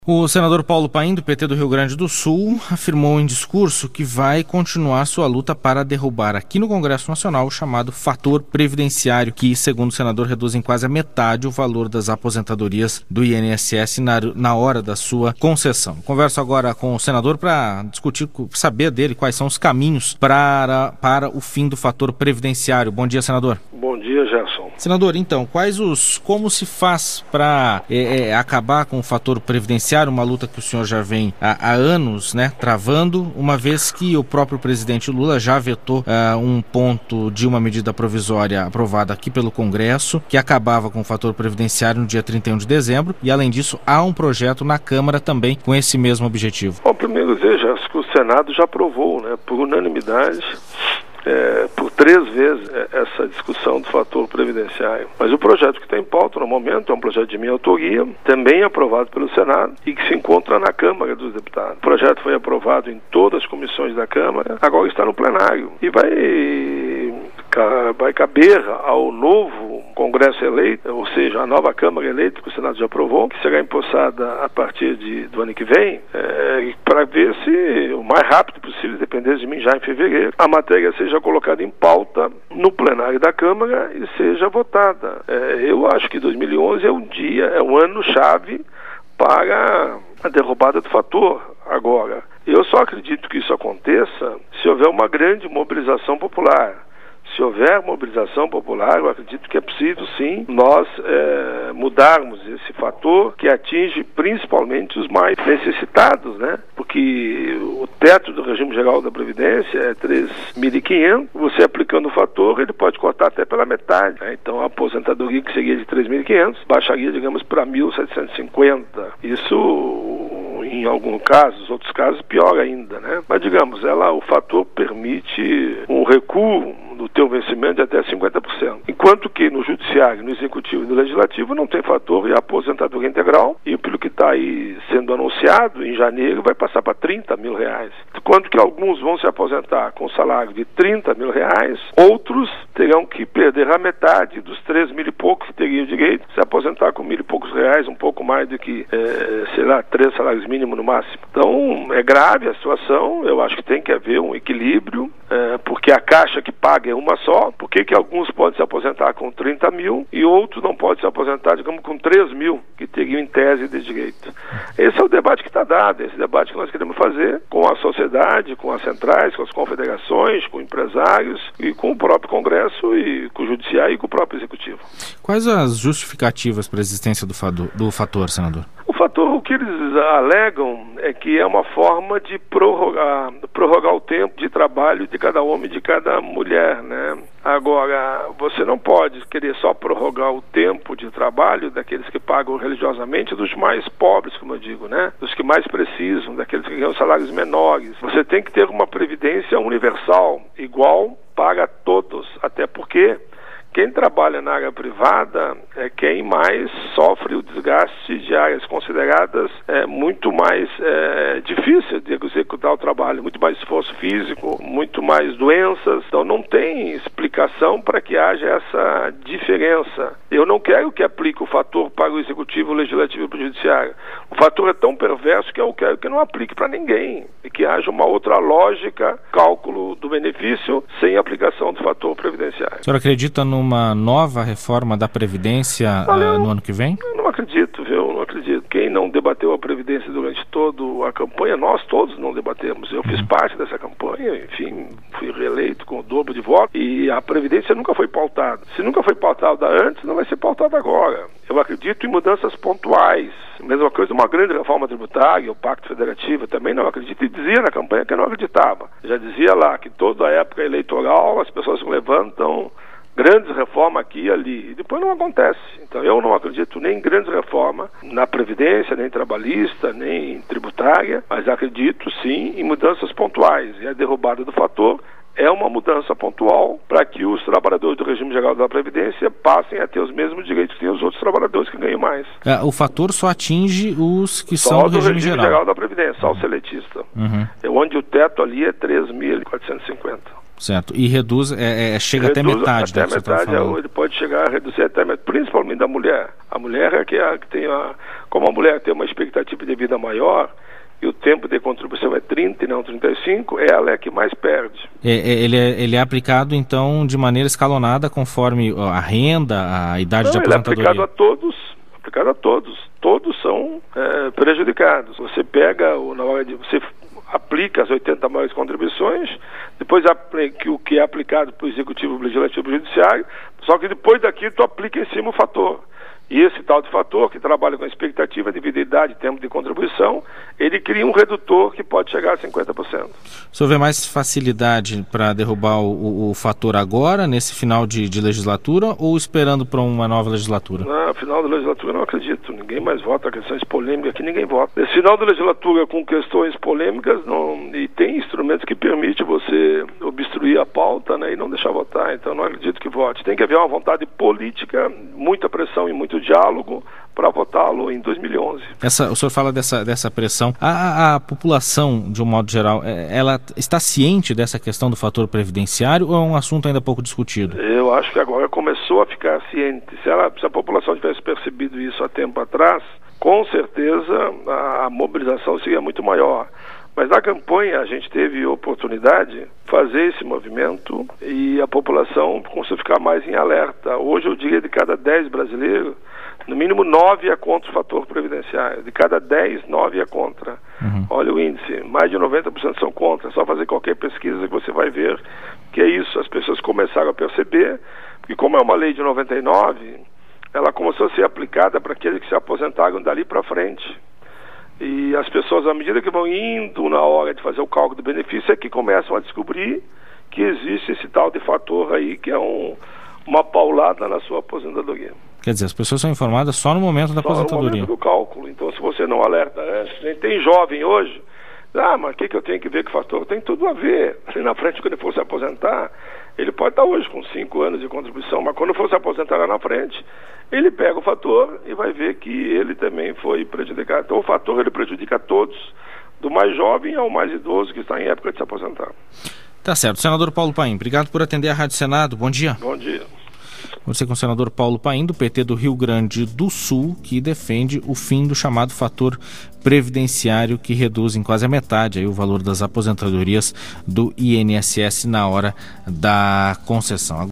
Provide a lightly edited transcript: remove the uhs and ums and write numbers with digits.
O senador Paulo Paim, do PT do Rio Grande do Sul, afirmou em discurso que vai continuar sua luta para derrubar aqui no Congresso Nacional o chamado fator previdenciário, que, segundo o senador, reduz em quase a metade o valor das aposentadorias do INSS na hora da sua concessão. Converso agora com o senador para discutir, saber dele quais são os caminhos para o fim do fator previdenciário. Bom dia, senador. Bom dia, Gerson. Senador, então, como se faz para acabar com o fator previdenciário, uma luta que o senhor já vem há anos, travando, uma vez que o próprio presidente Lula já vetou um ponto de uma medida provisória aprovada aqui pelo Congresso, que acabava com o fator previdenciário no dia 31 de dezembro, e além disso, há um projeto na Câmara também com esse mesmo objetivo. Bom, primeiro dizer, Gerson, que o Senado já aprovou, por unanimidade, por 3 vezes essa discussão do fator previdenciário. Mas o projeto que está em pauta no momento é um projeto de minha autoria, também aprovado pelo Senado e que se encontra na Câmara dos Deputados. O projeto foi aprovado em todas as comissões da Câmara, agora está no plenário e vai caber ao novo Congresso eleito, ou seja, a nova Câmara eleita, que o Senado já aprovou, que será empossada a partir do ano que vem, para ver se o mais rápido possível, dependendo de mim, já em fevereiro, a matéria seja colocada em pauta no plenário da Câmara e seja votada. Eu acho que 2011 é um ano-chave para a derrubada do fator. Agora, eu só acredito que isso aconteça se houver uma grande mobilização popular. Se houver mobilização popular, eu acredito que é possível, sim, nós mudarmos esse fator que atinge principalmente os mais necessitados, Porque o teto do regime geral da Previdência é 3.500, você aplicando o fator, ele pode cortar até pela metade, Então a aposentadoria que seria de 3.500 baixaria, digamos, para 1.750. Isso, em alguns casos, outros casos, pior ainda, Mas, digamos, o fator permite um recuo do teu vencimento de até 50%. Enquanto que no Judiciário, no Executivo e no Legislativo não tem fator e a aposentadoria integral, e pelo que está aí sendo anunciado, em janeiro vai passar para R$30 mil. Enquanto que alguns vão se aposentar com salário de R$30 mil, outros terão que perder a metade dos 3 mil e poucos que teriam direito, se aposentar com R$1.000 e poucos, um pouco mais do que, 3 salários mínimos no máximo. Então, é grave a situação, eu acho que tem que haver um equilíbrio, porque a Caixa que paga é uma só. Por que alguns podem se aposentar com 30 mil e outros não podem se aposentar, digamos, com 3 mil, que teriam em tese de direito? Esse é o debate que está dado, esse debate que nós queremos fazer com a sociedade, com as centrais, com as confederações, com empresários e com o próprio Congresso e com o Judiciário e com o próprio Executivo. Quais as justificativas para a existência do fator, senador? O fator, o que eles alegam é que é uma forma de prorrogar o tempo de trabalho de cada homem e de cada mulher, Agora, você não pode querer só prorrogar o tempo de trabalho daqueles que pagam religiosamente, dos mais pobres, como eu digo, Dos que mais precisam, daqueles que ganham salários menores. Você tem que ter uma previdência universal, igual para todos, até porque quem trabalha na área privada é quem mais sofre o desgaste de áreas consideradas muito mais difíceis de executar o trabalho, muito mais esforço físico, muito mais doenças. Então não tem explicação para que haja essa diferença. Eu não quero que aplique o fator para o Executivo, o Legislativo e para o Judiciário. O fator é tão perverso que eu quero que não aplique para ninguém e que haja uma outra lógica, cálculo do benefício sem aplicação do fator previdenciário. O senhor acredita numa nova reforma da Previdência no ano que vem? Eu não acredito, não acredito. Quem não debateu a Previdência durante toda a campanha, nós todos não debatemos. Eu fiz parte dessa campanha, enfim, fui reeleito com o dobro de votos e a Previdência nunca foi pautada. Se nunca foi pautada antes, não vai ser pautada agora. Eu acredito em mudanças pontuais. Mesma coisa, uma grande reforma tributária, o Pacto Federativo, eu também não acredito, e dizia na campanha que eu não acreditava. Já dizia lá que toda a época eleitoral as pessoas levantam grandes reformas aqui e ali, e depois não acontece. Então eu não acredito nem em grandes reformas na Previdência, nem trabalhista, nem tributária, mas acredito sim em mudanças pontuais, e a derrubada do fator é uma mudança pontual para que os trabalhadores do regime geral da Previdência passem a ter os mesmos direitos que têm os outros trabalhadores que ganham mais. O fator só atinge os que são do regime geral da Previdência, só o seletista. Onde o teto ali é 3.450. Certo, e chega até metade. Até metade, ele pode chegar a reduzir até metade, principalmente da mulher. A mulher é que tem Como a mulher tem uma expectativa de vida maior e o tempo de contribuição é 30 e não 35, ela é a que mais perde. Ele é aplicado, então, de maneira escalonada, conforme a renda, a idade de aposentadoria? Ele é aplicado a todos. Todos são prejudicados. Você pega, na hora de você aplica as 80 maiores contribuições, depois o que é aplicado para o Executivo, Legislativo e Judiciário, só que depois daqui tu aplica em cima o fator. E esse tal de fator, que trabalha com a expectativa de vida e idade e tempo de contribuição, ele cria um redutor que pode chegar a 50%. O senhor vê mais facilidade para derrubar o fator agora, nesse final de legislatura, ou esperando para uma nova legislatura? No final da legislatura não acredito. Ninguém mais vota. Questões polêmicas aqui ninguém vota. Nesse final da legislatura com questões polêmicas, e tem instrumentos que permitem você obstruir a pauta, né, e não deixar votar. Então não acredito que vote. Tem que haver uma vontade política, muita pressão e muito diálogo para votá-lo em 2011. O senhor fala dessa pressão. A população, de um modo geral, ela está ciente dessa questão do fator previdenciário ou é um assunto ainda pouco discutido? Eu acho que agora começou a ficar ciente. Se a população tivesse percebido isso há tempo atrás, com certeza a mobilização seria muito maior. Mas na campanha a gente teve oportunidade de fazer esse movimento e a população começou a ficar mais em alerta. Hoje eu diria de cada 10 brasileiros, no mínimo 9 é contra o fator previdenciário. De cada 10, 9 é contra. Olha o índice, mais de 90% são contra. É só fazer qualquer pesquisa que você vai ver que é isso. As pessoas começaram a perceber que, como é uma lei de 99, ela começou a ser aplicada para aqueles que se aposentaram dali para frente. E as pessoas, à medida que vão indo na hora de fazer o cálculo do benefício, é que começam a descobrir que existe esse tal de fator aí, que é uma paulada na sua aposentadoria. Quer dizer, as pessoas são informadas só no momento da aposentadoria. No momento do cálculo. Então, se você não alerta antes, tem jovem hoje, mas o que eu tenho que ver com o fator? Tem tudo a ver. Ali na frente, quando ele for se aposentar, ele pode estar hoje com 5 anos de contribuição, mas quando for se aposentar lá na frente, ele pega o fator e vai ver que ele também foi prejudicado. Então o fator ele prejudica a todos, do mais jovem ao mais idoso que está em época de se aposentar. Tá certo. Senador Paulo Paim, obrigado por atender a Rádio Senado. Bom dia. Bom dia. Você com o senador Paulo Paim, do PT do Rio Grande do Sul, que defende o fim do chamado fator previdenciário, que reduz em quase a metade aí o valor das aposentadorias do INSS na hora da concessão.